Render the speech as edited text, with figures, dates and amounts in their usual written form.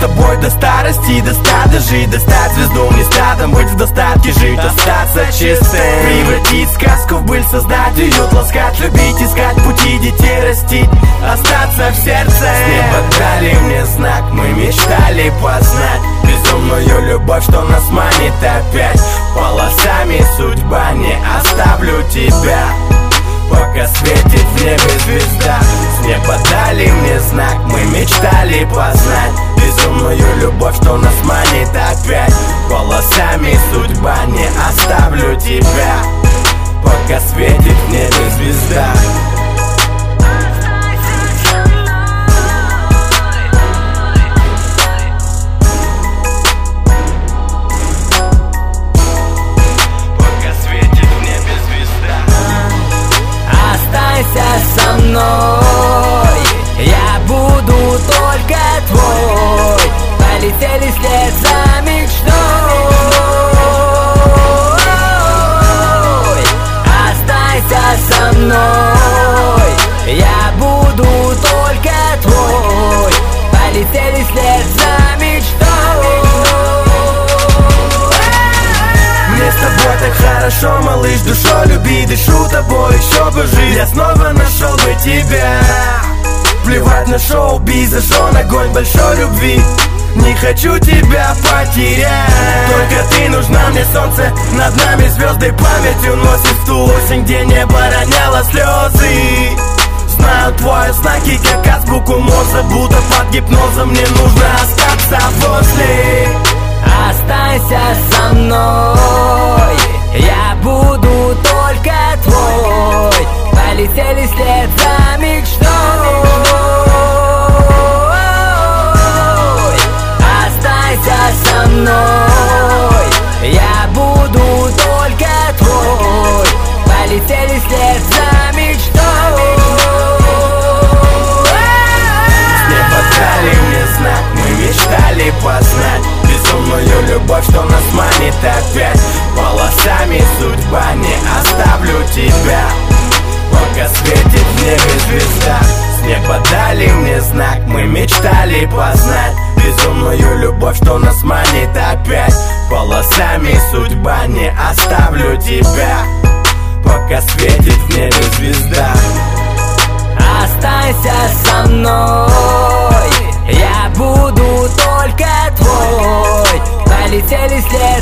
тобой до старости, до стада жить, достать звезду не стадом, быть в достатке, жить, остаться чистым, превратить сказку в быль, создать уют, ласкать, любить, искать пути, детей растить, остаться в сердце. С неба дали мне знак, мы мечтали познать безумную любовь, что нас манит опять полосами. Судьба, не оставлю тебя, пока светит в небе звезда. С неба дали мне знак, мы мечтали познать безумную любовь, что нас манит опять полосами. Судьба, не оставлю тебя, пока светит в небе звезда. Со мной, я буду только твой. Полетели вслед за мечтой. Останься со мной, я буду только твой. Полетели вслед за мечтой. Мне с тобой так хорошо, малыш, душой люби, дышу тобой, еще бы жить. Я снова нашел бы тебя. Плевать на шоу, би, зажжен огонь большой любви. Не хочу тебя потерять. Только ты нужна мне, солнце над нами, звезды память уносит в ту осень, где небо роняло слезы. Знаю твои знаки, как азбуку Морзе, будто под гипнозом. Мне нужно остаться возле. Останься со мной, я буду только твой. Полетели вслед за мечтой. Останься со мной, я буду только твой. Полетели вслед за мечтой. С неба дали мне знак, мы мечтали познать безумную любовь, что нас манит опять полосами. Судьба, не оставлю тебя, пока светит в небе звезда. С неба дали мне знак, мы мечтали познать безумную любовь, что нас манит опять полосами. Судьба, не оставлю тебя, пока светит в небе звезда. Останься со мной, я буду только твой. Полетели вслед